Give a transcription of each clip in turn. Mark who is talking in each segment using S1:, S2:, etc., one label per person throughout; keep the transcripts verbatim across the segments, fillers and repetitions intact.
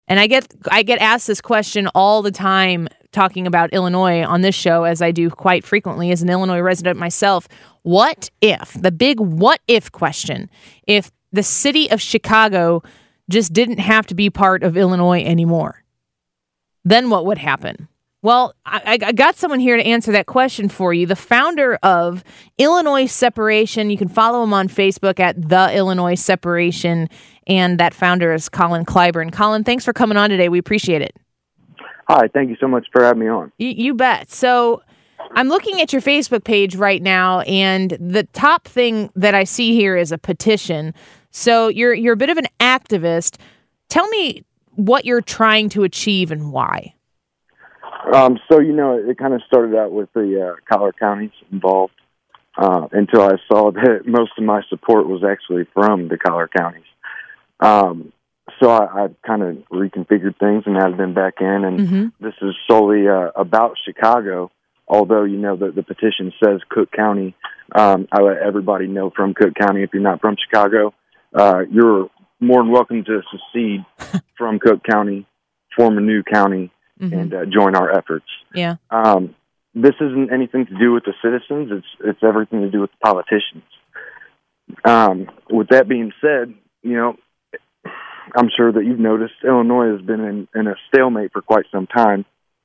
S1: And I get I get asked this question all the time talking about Illinois on this show, as I do quite frequently as an Illinois resident myself. What if, the big what if question, if the city of Chicago just didn't have to be part of Illinois anymore? Then what would happen? Well, I, I got someone here to answer that question for you. The founder of Illinois Separation. You can follow him on Facebook at The Illinois Separation. And that founder is Colin Clyburn. Colin, thanks for coming on today. We appreciate it.
S2: Hi, thank you so much for having me on.
S1: You, you bet. So I'm looking at your Facebook page right now, and the top thing that I see here is a petition. So you're you're a bit of an activist. Tell me what you're trying to achieve and why.
S2: Um, so, you know, it kind of started out with the uh, Collier counties involved uh, until I saw that most of my support was actually from the Collier counties. Um, so I, I kind of reconfigured things and added them back in, and mm-hmm. this is solely uh, about Chicago, although, you know, the, the petition says Cook County. Um, I let everybody know from Cook County, if you're not from Chicago, uh, you're more than welcome to secede from Cook County, form a new county, mm-hmm. and uh, join our efforts.
S1: Yeah.
S2: Um, this isn't anything to do with the citizens. It's it's everything to do with the politicians. Um, with that being said, you know, I'm sure that you've noticed Illinois has been in, in a stalemate for quite some time.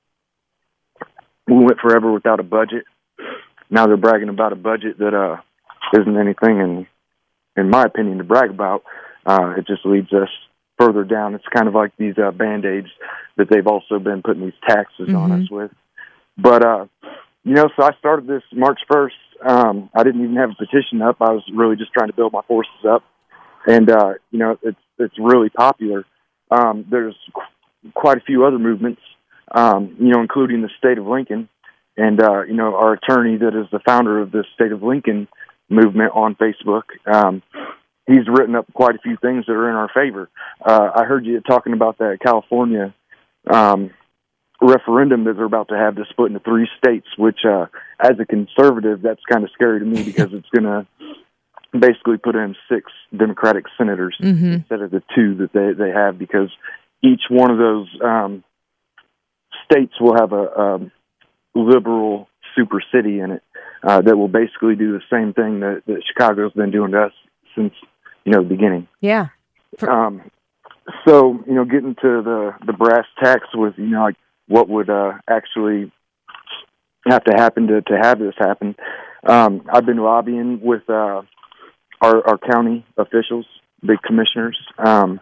S2: We went forever without a budget. Now they're bragging about a budget that uh, isn't anything, in, in my opinion, to brag about. Uh, it just leads us further down. It's kind of like these uh, Band-Aids that they've also been putting these taxes mm-hmm. on us with. But, uh, you know, so I started this March first. Um, I didn't even have a petition up. I was really just trying to build my forces up. And, uh, you know, it's it's really popular. Um, there's qu- quite a few other movements, um, you know, including the state of Lincoln. And, uh, you know, our attorney that is the founder of the state of Lincoln movement on Facebook, um, he's written up quite a few things that are in our favor. Uh, I heard you talking about that California um, referendum that they're about to have to split into three states, which uh, as a conservative, that's kind of scary to me because it's going to basically put in six Democratic senators mm-hmm. instead of the two that they, they have, because each one of those um, states will have a, a liberal super city in it uh, that will basically do the same thing that, that Chicago's been doing to us since, you know, the beginning.
S1: Yeah.
S2: Um, so, you know, getting to the, the brass tacks with, you know, like what would uh, actually have to happen to, to have this happen. Um, I've been lobbying with uh, our, our county officials, the commissioners, um,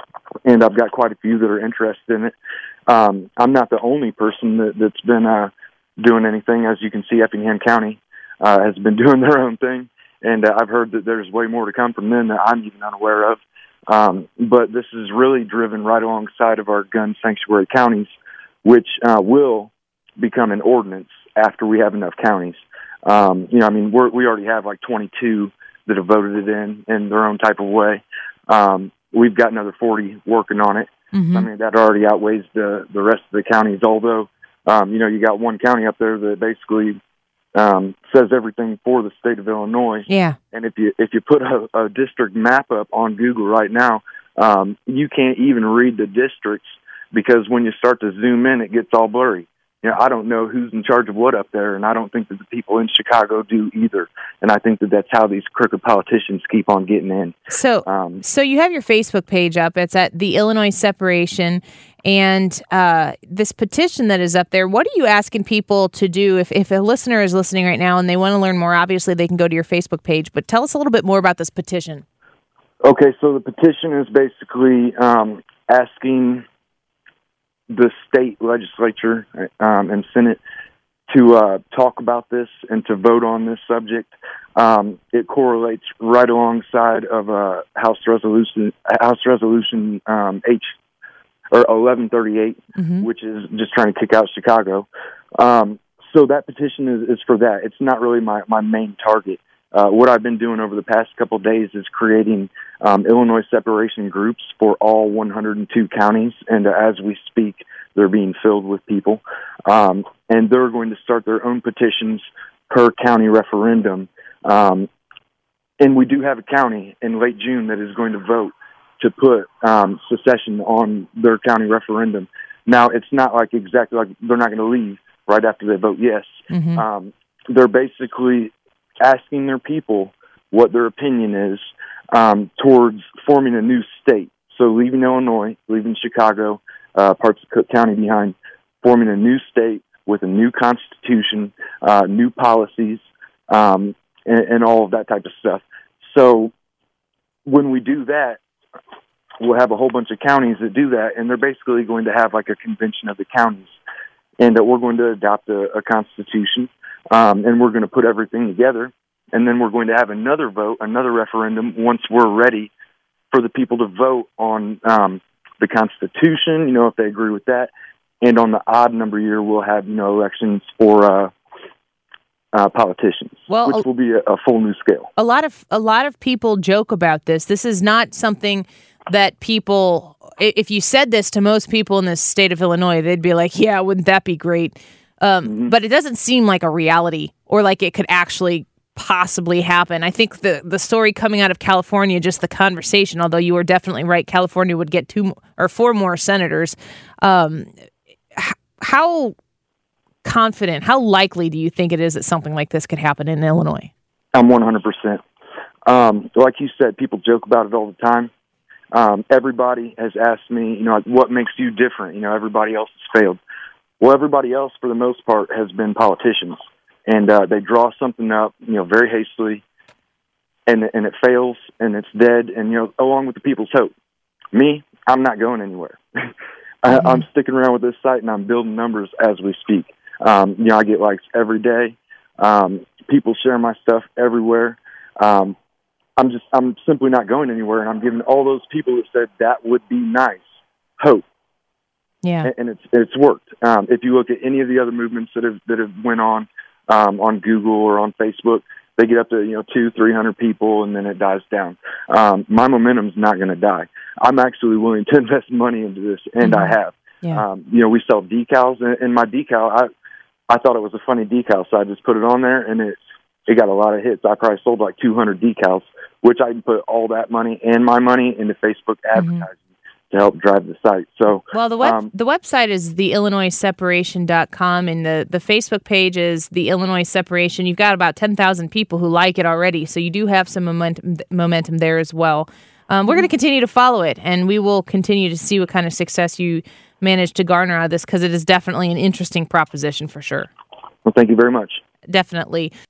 S2: and I've got quite a few that are interested in it. Um, I'm not the only person that, that's been uh, doing anything. As you can see, Effingham County uh, has been doing their own thing, and uh, I've heard that there's way more to come from them that I'm even unaware of. Um, but this is really driven right alongside of our gun sanctuary counties, which uh, will become an ordinance after we have enough counties. Um, you know, I mean, we're, we already have like twenty-two that have voted it in in their own type of way. Um, we've got another forty working on it. Mm-hmm. I mean, that already outweighs the, the rest of the counties, although, um, you know, you got one county up there that basically um, says everything for the state of Illinois.
S1: Yeah.
S2: And if you if you put a, a district map up on Google right now, um, you can't even read the districts, because when you start to zoom in, it gets all blurry. You know, I don't know who's in charge of what up there, and I don't think that the people in Chicago do either. And I think that that's how these crooked politicians keep on getting in.
S1: So, um, so you have your Facebook page up. It's at the Illinois Separation, and uh, this petition that is up there. What are you asking people to do? If if a listener is listening right now and they want to learn more, obviously they can go to your Facebook page. But tell us a little bit more about this petition.
S2: Okay, so the petition is basically um, asking the state legislature um, and Senate to uh, talk about this and to vote on this subject. Um, it correlates right alongside of uh, House Resolution House Resolution um, H or eleven thirty-eight, mm-hmm. which is just trying to kick out Chicago. Um, so that petition is, is for that. It's not really my, my main target. Uh, what I've been doing over the past couple of days is creating um, Illinois separation groups for all one hundred two counties, and uh, as we speak, they're being filled with people. Um, and they're going to start their own petitions per county referendum. Um, and we do have a county in late June that is going to vote to put um, secession on their county referendum. Now, it's not like exactly like they're not going to leave right after they vote yes.
S1: Mm-hmm.
S2: Um, they're basically asking their people what their opinion is um, towards forming a new state. So leaving Illinois, leaving Chicago, uh, parts of Cook County behind, forming a new state with a new constitution, uh, new policies, um, and, and all of that type of stuff. So when we do that, we'll have a whole bunch of counties that do that, and they're basically going to have like a convention of the counties, and that we're going to adopt a, a constitution, um, and we're going to put everything together, and then we're going to have another vote, another referendum once we're ready for the people to vote on um, the Constitution, you know, if they agree with that. And on the odd number year, we'll have, you know, elections for uh, uh, politicians,
S1: well,
S2: which will be a, a full new scale.
S1: A lot of a lot of people joke about this. This is not something that people, if you said this to most people in the state of Illinois, they'd be like, yeah, wouldn't that be great? Um, mm-hmm. But it doesn't seem like a reality or like it could actually possibly happen. I think the the story coming out of California, just the conversation, although you were definitely right, California would get two or four more senators. Um, h- how confident, how likely do you think it is that something like this could happen in Illinois?
S2: I'm one hundred percent. Um, like you said, people joke about it all the time. Um, everybody has asked me, you know, like, what makes you different? You know, everybody else has failed. Well, everybody else, for the most part, has been politicians. And uh, they draw something up, you know, very hastily, and and it fails, and it's dead, and, you know, along with the people's hope. Me, I'm not going anywhere. mm-hmm. I, I'm sticking around with this site, and I'm building numbers as we speak. Um, you know, I get likes every day. Um, people share my stuff everywhere. Um, I'm just, I'm simply not going anywhere, and I'm giving all those people that said that would be nice hope.
S1: Yeah,
S2: and, and it's it's worked. Um, if you look at any of the other movements that have that have went on. Um, on Google or on Facebook, they get up to, you know, two, three hundred people, and then it dies down. Um, my momentum's not going to die. I'm actually willing to invest money into this, and mm-hmm. I have.
S1: Yeah.
S2: Um, you know, we sell decals, and, and my decal, I I thought it was a funny decal, so I just put it on there, and it it got a lot of hits. I probably sold like two hundred decals, which I can put all that money and my money into Facebook advertising. Mm-hmm. to help drive the site. So,
S1: well, the web
S2: um,
S1: the website is the illinois separation dot com, and the, the Facebook page is the Illinois Separation. You've got about ten thousand people who like it already, so you do have some momentum momentum there as well. Um, we're going to continue to follow it, and we will continue to see what kind of success you manage to garner out of this, because it is definitely an interesting proposition for sure.
S2: Well, thank you very much.
S1: Definitely.